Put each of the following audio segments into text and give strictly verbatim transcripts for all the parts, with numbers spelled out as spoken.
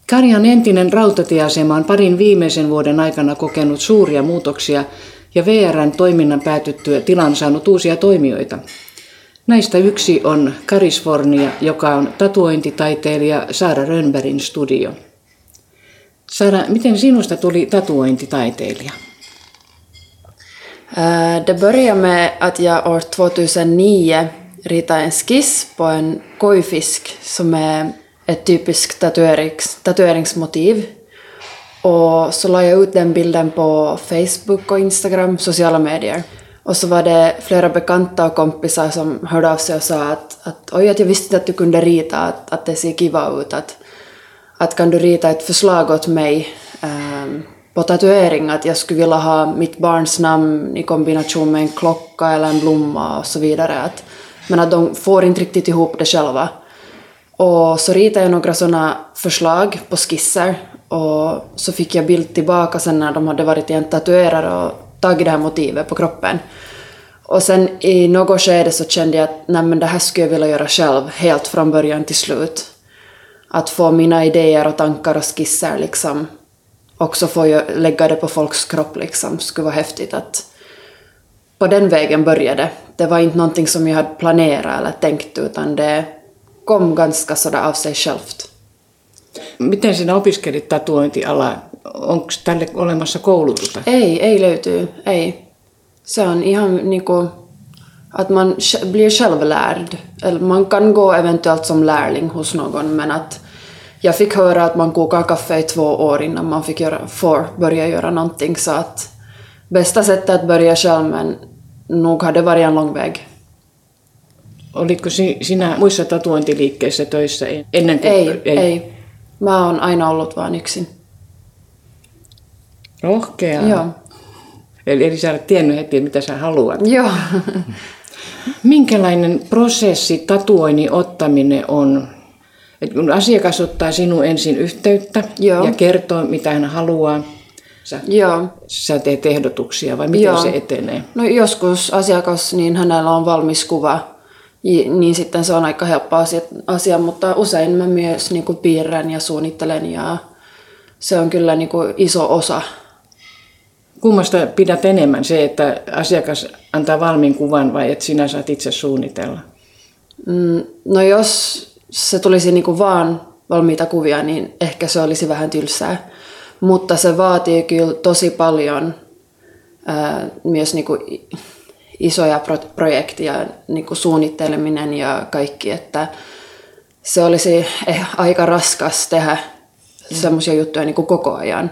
Karjan entinen rautatieasema on parin viimeisen vuoden aikana kokenut suuria muutoksia ja V R:n toiminnan päätyttyä tilan saanut uusia toimijoita. Näistä yksi on Karisfornia, joka on tatuointitaiteilija Sara Rönnbergin studio. Sara, miten sinusta tuli tatuointitaiteilija? Det började med att jag år tjugohundranio ritade en skiss på en kojfisk som är ett typiskt tatuerings, tatueringsmotiv. Och så la jag ut den bilden på Facebook och Instagram, sociala medier. Och så var det flera bekanta och kompisar som hörde av sig och sa att, att oj, att jag visste att du kunde rita, att, att det ser kiva ut. Att, att kan du rita ett förslag åt mig ähm, på tatuering, att jag skulle vilja ha mitt barns namn i kombination med en klocka eller en blomma och så vidare. Att, men att de får inte riktigt ihop det själva. Och så ritade jag några sådana förslag på skisser och så fick jag bild tillbaka sen när de hade varit i en tatuerare och tagit det här motivet på kroppen. Och sen i något skede så kände jag att nej, men det här skulle jag vilja göra själv helt från början till slut. Att få mina idéer och tankar och skisser liksom också få jag lägga det på folks kropp liksom skulle vara häftigt att på den vägen började. Det var inte någonting som jag hade planerat eller tänkt utan det kom ganska sådär av sig självt. Miten sinä opiskelit tatuointialaa? Onko tälle olemassa koulutusta? Ei, ei löytyy. Ei. Se on ihan niinku att man blir självlärd. Eller man kan gå eventuellt som lärling hos någon men att jag fick höra att man kokar kaffe i två år innan man fick göra, får börja göra någonting så att bästa sättet att börja själv men nog hade varit en lång väg. Olitko sinä muissa tatuointiliikkeissä töissä ennen kuin... Ei, ei. ei. Mä oon aina ollut vaan yksin. Rohkeaa. Joo. Eli, eli sä olet tiennyt heti, mitä sä haluat. Joo. Minkälainen prosessi tatuoinnin ottaminen on? Et kun asiakas ottaa sinun ensin yhteyttä Joo. ja kertoo, mitä hän haluaa, sä, Joo. sä teet ehdotuksia vai miten Joo. se etenee? No joskus asiakas, niin hänellä on valmis kuva, niin sitten se on aika helppo asia, asia mutta usein mä myös niin kuin piirrän ja suunnittelen ja se on kyllä niin kuin iso osa. Kummasta pidät enemmän, se, että asiakas antaa valmiin kuvan vai että sinä saat itse suunnitella? Mm, no jos se tulisi niin kuin vaan valmiita kuvia, niin ehkä se olisi vähän tylsää. Mutta se vaatii kyllä tosi paljon ää, myös niin kuin isoja pro- projekteja, niin kuin suunnitteleminen ja kaikki, että se olisi eh, aika raskas tehdä mm. semmoisia juttuja niin kuin koko ajan.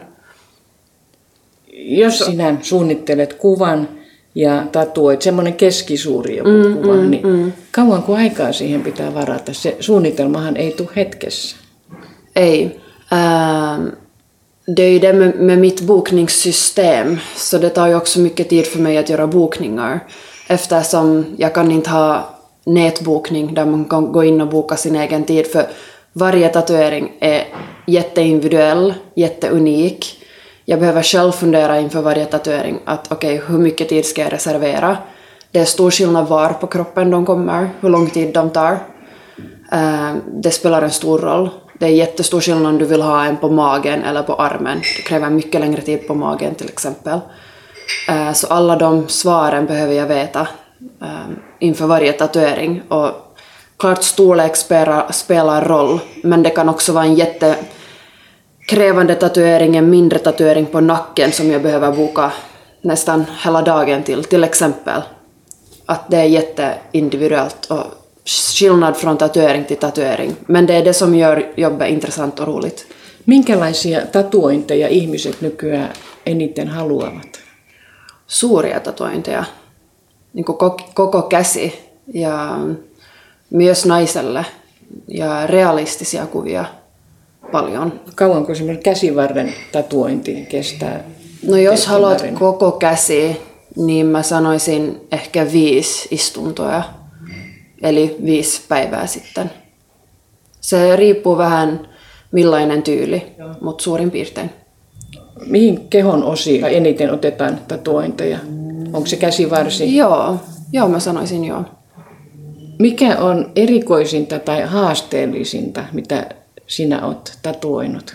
Jos sinä suunnittelet kuvan ja tatuoit semmoinen keskisuuri joku mm, kuva, mm, niin mm. kauanko aikaa siihen pitää varata? Se suunnitelmahan ei tule hetkessä. Ei. Ähm, det är ju det med, med mitt bokningssystem. Så det tar ju också mycket tid för mig att göra bokningar. Eftersom jag kan inte ha nätbokning där man kan gå in och boka sin egen tid. För varje tatuering är jätteindividuell, jätteunik. Jag behöver själv fundera inför varje tatuering att okej, okay, hur mycket tid ska jag reservera? Det är stor skillnad var på kroppen de kommer, hur lång tid de tar. Uh, det spelar en stor roll. Det är jättestor skillnad om du vill ha en på magen eller på armen. Det kräver mycket längre tid på magen till exempel. Uh, så alla de svaren behöver jag veta uh, inför varje tatuering. Och klart storlek spelar, spelar roll, men det kan också vara en jätte krävande tatuering, en mindre tatuering på nacken som jag behöver boka nästan hela dagen till, till exempel. Att det är jätteindividuellt och skillnad från tatuering till tatuering. Men det är det som gör jobbet intressant och roligt. Minkälaisia tatuointeja ihmiset nykyään eniten haluavat? Suuria tatuointeja. Niin kuin koko käsi ja myös naiselle ja realistisia kuvia. Paljon. Kauanko semmoinen käsivarren tatuointi kestää? No jos haluat koko käsi, niin mä sanoisin ehkä viisi istuntoja. Eli viisi päivää sitten. Se riippuu vähän millainen tyyli, mutta suurin piirtein. Mihin kehon osiin eniten otetaan tatuointeja? Onko se käsivarsi? Joo, joo mä sanoisin joo. Mikä on erikoisinta tai haasteellisinta, mitä sinä oot tatuoinut?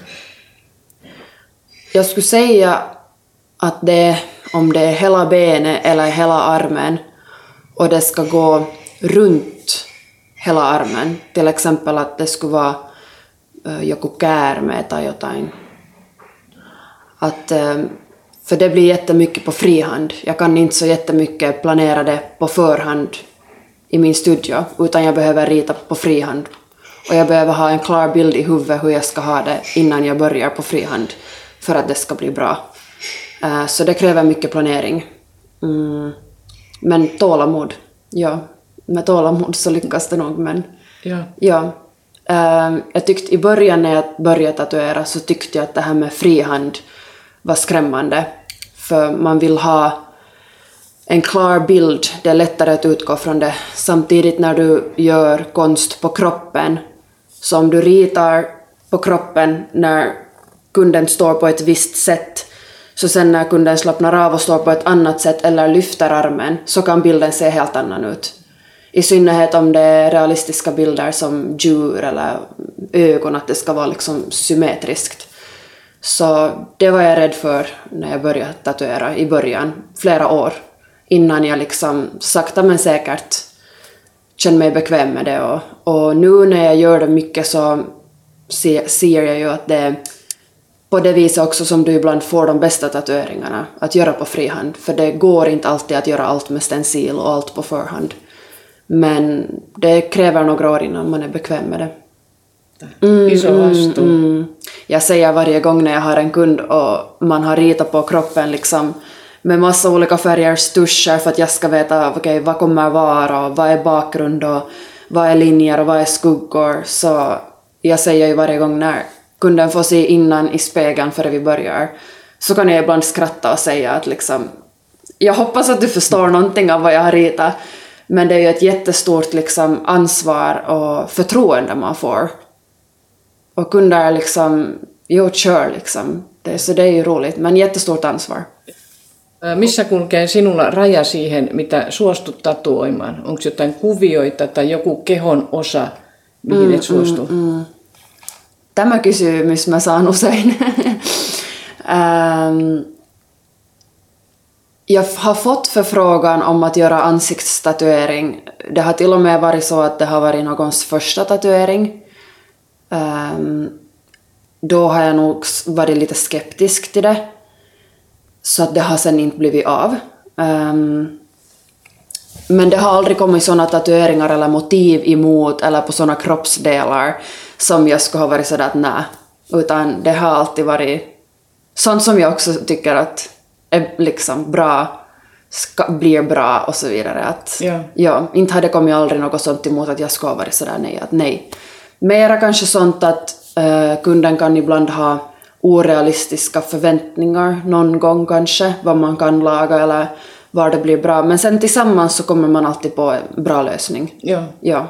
Jag skulle säga att det, om det är hela benet eller hela armen och det ska gå runt hela armen, till exempel att det skulle vara uh, joku käärme tai jotain. Att, uh, för det blir jättemycket på frihand. Jag kan inte så jättemycket planera det på förhand i min studio, utan jag behöver rita på frihand. Och jag behöver ha en klar bild i huvudet hur jag ska ha det innan jag börjar på frihand för att det ska bli bra. Uh, så det kräver mycket planering. Mm. Men tålamod, ja. Med tålamod så lyckas det nog, men ja. ja. Uh, jag tyckte i början när jag började tatuera så tyckte jag att det här med frihand var skrämmande. För man vill ha en klar bild, det är lättare att utgå från det. Samtidigt när du gör konst på kroppen, så om du ritar på kroppen när kunden står på ett visst sätt, så sen när kunden slappnar av och står på ett annat sätt eller lyfter armen, så kan bilden se helt annan ut. I synnerhet om det är realistiska bilder som djur eller ögon, att det ska vara liksom symmetriskt. Så det var jag rädd för när jag började tatuera i början, flera år, innan jag liksom sakta men säkert kände mig bekväm med det. Och, och nu när jag gör det mycket så ser, ser jag ju att det är på det viset också som du ibland får de bästa tatueringarna, att göra på frihand. För det går inte alltid att göra allt med stencil och allt på förhand. Men det kräver några år innan man är bekväm med det. Mm, mm, mm. Jag säger varje gång när jag har en kund och man har ritat på kroppen liksom med massa olika färger, stuscher, för att jag ska veta okay, vad kommer vara och vad är bakgrund och vad är linjer och vad är skuggor. Så jag säger ju varje gång när kunden får se innan i spegeln före vi börjar, så kan jag ibland skratta och säga att liksom, jag hoppas att du förstår någonting av vad jag har ritat, men det är ju ett jättestort liksom ansvar och förtroende man får. Och kunder liksom, jo, kör liksom. Det, så det är ju roligt, men jättestort ansvar. Missä kulkee sinulla raja siihen, mitä suostut tatuoimaan? Onko jotain kuvioita tai joku kehon osa, mihin mm, et suostu? Mm, mm. Tämä kysymys mä saan usein. um, jag har fått förfrågan om att göra ansiktstatuering. Det har till och med varit så att det har varit någons första tatuering. Um, då har jag nog varit lite skeptisk till det. Så att det har sen inte blivit av. Um, men det har aldrig kommit såna tatueringar eller motiv emot eller på såna kroppsdelar som jag skulle ha varit sådär att nej. Utan det har alltid varit sånt som jag också tycker att är liksom bra, ska, blir bra och så vidare. Att, ja. Ja, inte hade kommit aldrig något sånt emot att jag skulle ha varit sådär nej. Att nej. Mera kanske sånt att uh, kunden kan ibland ha orealistiska förväntningar någon gång kanske, vad man kan laga eller var det blir bra. Men sen tillsammans så kommer man alltid på en bra lösning. Ja. Ja.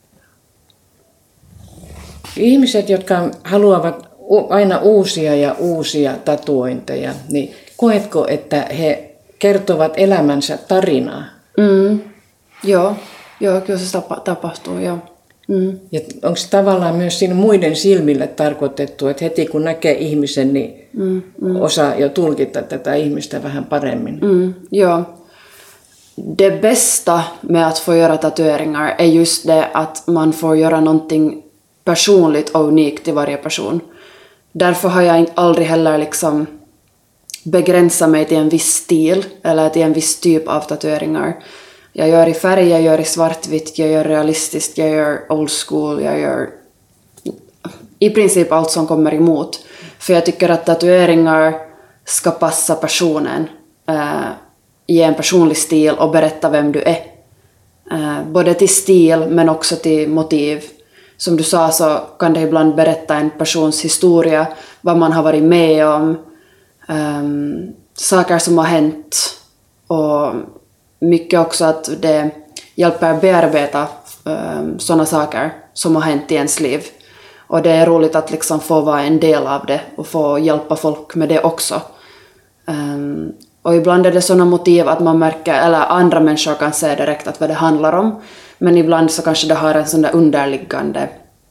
Ihmiset, jotka haluavat aina uusia ja uusia tatuointeja, niin koetko, että he kertovat elämänsä tarinaa? Mm. Joo, joo, kyllä se tapahtuu, joo. Mm. Ja onko se tavallaan myös siinä muiden silmille tarkoitettu, että heti kun näkee ihmisen, niin mm, mm. osaa jo tulkita tätä ihmistä vähän paremmin? Mm, ja. Det bästa med att få göra tatueringar är just det att man får göra någonting personligt och unikt till varje person. Därför har jag aldrig heller liksom begränsat mig till en viss stil eller till en viss typ av tatueringar. Jag gör i färg, jag gör i svartvitt, jag gör realistiskt, jag gör old school, jag gör i princip allt som kommer emot. För jag tycker att tatueringar ska passa personen, äh, ge en personlig stil och berätta vem du är. Äh, både till stil men också till motiv. Som du sa så kan det ibland berätta en persons historia, vad man har varit med om, ähm, saker som har hänt och mycket också att det hjälper bearbeta um, sådana saker som har hänt i ens liv. Och det är roligt att liksom få vara en del av det och få hjälpa folk med det också. Um, och ibland är det sådana motiv att man märker, eller andra människor kan se direkt att vad det handlar om. Men ibland så kanske det har en sån där underliggande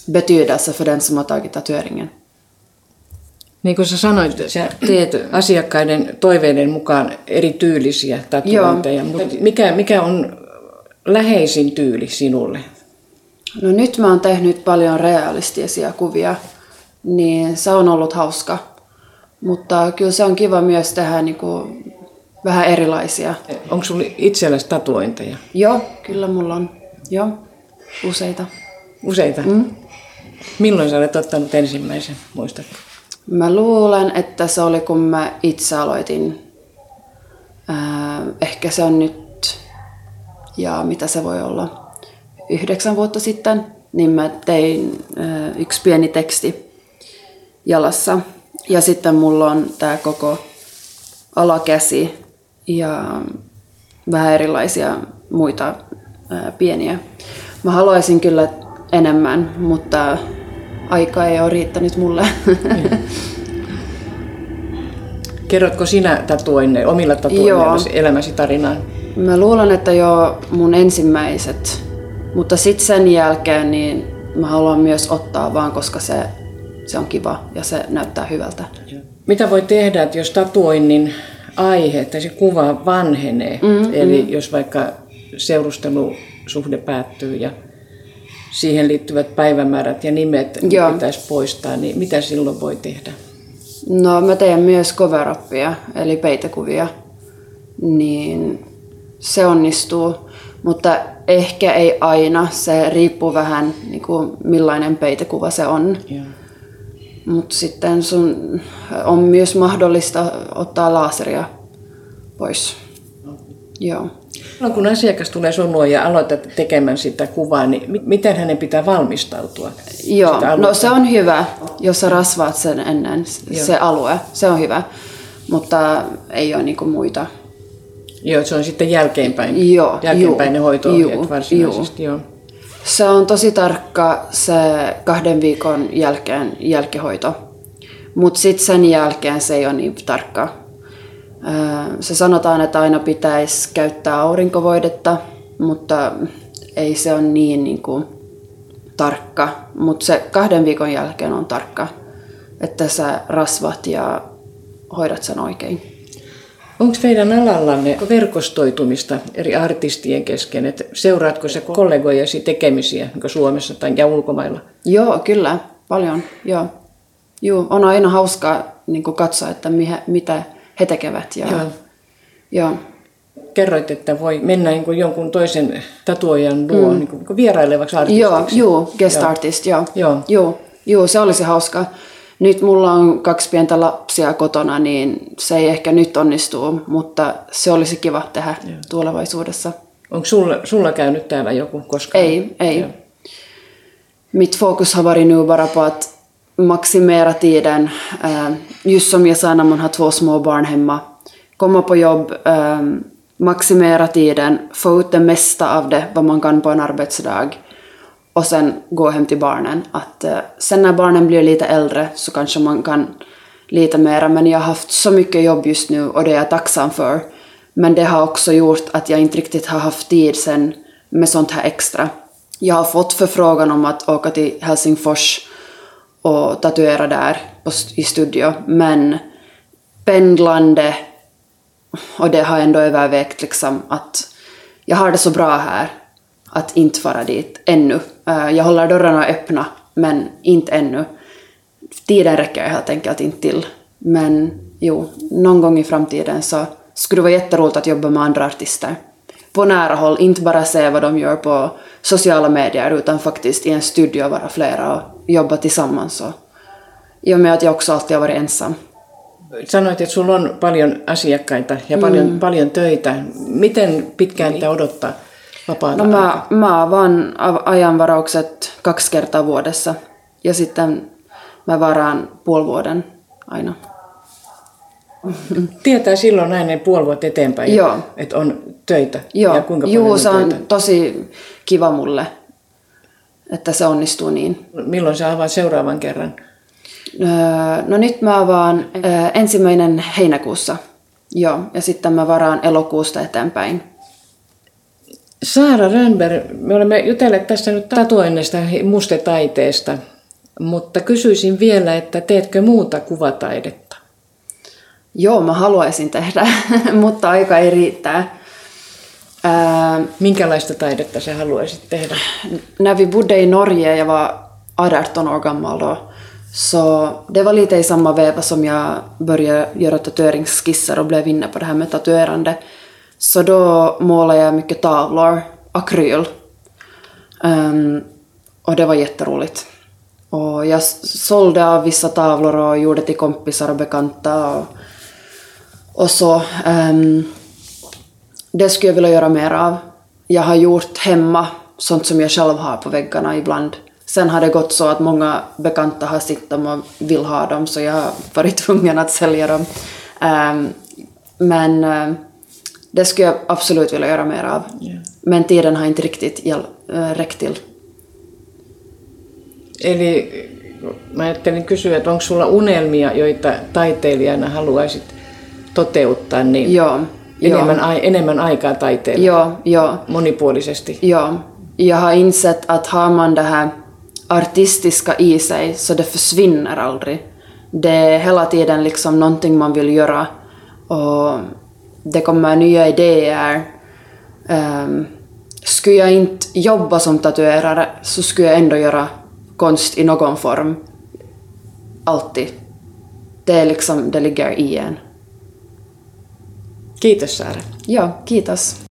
betydelse för den som har tagit tatueringen. Niin kuin sä sanoit, sä teet asiakkaiden toiveiden mukaan erityylisiä tatuointeja. Mikä, mikä on läheisin tyyli sinulle? No nyt mä oon tehnyt paljon realistisia kuvia, niin se on ollut hauska. Mutta kyllä se on kiva myös tehdä niin kuin vähän erilaisia. Onko sulla itselläsi tatuointeja? Joo, kyllä mulla on. Joo, useita. Useita? Mm. Milloin sä olet ottanut ensimmäisen, muistatko? Mä luulen, että se oli kun mä itse aloitin. Äh, ehkä se on nyt, ja mitä se voi olla, yhdeksän vuotta sitten, niin mä tein äh, yksi pieni teksti jalassa. Ja sitten mulla on tää koko alakäsi ja vähän erilaisia muita ää, pieniä. Mä haluaisin kyllä enemmän, mutta aika ei ole riittänyt mulle. Kerrotko sinä tatuoinne, omilla tatuoinneilla elämäsi tarinaan? Mä luulen, että jo mun ensimmäiset, mutta sitten sen jälkeen niin mä haluan myös ottaa vaan, koska se, se on kiva ja se näyttää hyvältä. Mitä voi tehdä, että jos tatuoinnin aihe tai se kuva vanhenee, mm, eli mm. jos vaikka seurustelusuhde päättyy ja siihen liittyvät päivämäärät ja nimet Joo. pitäisi poistaa, niin mitä silloin voi tehdä? No mä teen myös cover-upia, eli peitekuvia, niin se onnistuu, mutta ehkä ei aina, se riippuu vähän niin kuin millainen peitekuva se on. Joo. Mutta sitten sun on myös mahdollista ottaa laseria pois. No. Joo. No, kun asiakas tulee sun luo ja aloitat tekemään sitä kuvaa, niin miten hänen pitää valmistautua? Joo, no se on hyvä, jos sä rasvaat sen ennen Joo. se alue. Se on hyvä, mutta ei ole niinku muita. Joo, se on sitten jälkeenpäin. Joo, jälkeenpäin hoito-ohjeet varsinaisesti. Joo. Se on tosi tarkka se kahden viikon jälkeen jälkihoito, mutta sitten sen jälkeen se ei ole niin tarkka. Se sanotaan, että aina pitäisi käyttää aurinkovoidetta, mutta ei se ole niin, niin kuin tarkka. Mutta se kahden viikon jälkeen on tarkka, että sä rasvat ja hoidat sen oikein. Onko teidän alallanne verkostoitumista eri artistien kesken? Et seuraatko se kollegojasi tekemisiä Suomessa tai ja ulkomailla? Joo, kyllä. Paljon. Joo. Joo, on aina hauskaa niin kuin katsoa, että mihe, mitä he tekevät. Ja, joo. Joo. Kerroit, että voi mennä niin kuin jonkun toisen tatuojan luo mm. niin kuin vierailevaksi artistiksi. Joo, joo, guest joo. artist, joo. Joo. Joo. Joo, se olisi hauska. Nyt mulla on kaksi pientä lapsia kotona, niin se ei ehkä nyt onnistu, mutta se olisi kiva tehdä Joo. tulevaisuudessa. Onko sulla, sulla käynyt täällä joku koskaan? Ei, ei. Joo. Mitt fokus har varit nu bara på att maximera tiden, just som jag sa när man har två små barn hemma. Komma på jobb, maximera tiden, få ut det mesta av det vad man kan på en arbetsdag. Och sen gå hem till barnen. Att, eh, sen när barnen blir lite äldre så kanske man kan lite mera. Men jag har haft så mycket jobb just nu och det är jag tacksam för. Men det har också gjort att jag inte riktigt har haft tid sen med sånt här extra. Jag har fått förfrågan om att åka till Helsingfors och tatuera där på, i studio. Men pendlande, och det har ändå övervägt liksom att jag har det så bra här. Att inte fara dit ännu. Jag håller dörrarna öppna, men inte ännu. Tiden räcker helt enkelt inte till. Men jo, någon gång i framtiden så skulle det vara jätteroligt att jobba med andra artister. På nära håll, inte bara se vad de gör på sociala medier, utan faktiskt i en studio vara flera och jobba tillsammans. I och med att jag också alltid har varit ensam. Sanoit, että sulla on paljon asiakkaita ja paljon, mm. paljon töitä. Miten pitkään niitä odottaa? No mä, mä avaan ajanvaraukset kaksi kertaa vuodessa ja sitten mä varaan puoli vuoden aina. Tietää silloin näin puoli vuotta eteenpäin, Joo. että on töitä Joo. ja kuinka paljon Juu, on se on töitä? tosi kiva mulle, että se onnistuu niin. Milloin sä avaat seuraavan kerran? No nyt mä avaan ensimmäinen heinäkuussa. Joo, ja sitten mä varaan elokuusta eteenpäin. Saara Rönnberg, me olemme jutelleet tässä nyt tatuoinnista, mustetaiteesta, mutta kysyisin vielä, että teetkö muuta kuvataidetta? Joo, mä haluaisin tehdä, mutta aika ei riittää. Ää, Minkälaista taidetta sä haluaisit tehdä? när vi bodde i Norge, jag var arton år gammal då, så det var lite i samma veva som jag började göra tatueringsskisser och blev inne på det här med tatuerande. Så då målade jag mycket tavlor, akryl. Um, och det var jätteroligt. Och jag sålde av vissa tavlor och gjorde till kompisar och bekanta. Och, och så. Um, det skulle jag vilja göra mer av. Jag har gjort hemma sånt som jag själv har på väggarna ibland. Sen har det gått så att många bekanta har sett dem och vill ha dem, så jag har varit tvungen att sälja dem. Um, men uh, det skulle jag absolut vilja göra mer av. Yeah. Men tiden har inte riktigt hjäl- äh, räckt till. Eli mä ajattelin kysyä, että onko sulla unelmia, joita taiteilijana haluaisit toteuttaa niin Joo, enemmän, ai, enemmän aikaa taiteella? Joo, joo. Monipuolisesti? Ja, jag har insett att har man det här artistiska i sig så det försvinner aldrig. Det är hela tiden liksom någonting man vill göra och det kommer nya idéer. Um, skulle jag inte jobba som tatuerare så skulle jag ändå göra konst i någon form. Alltid. Det är liksom, det ligger i en. Kiitos Saara. Ja, kiitos.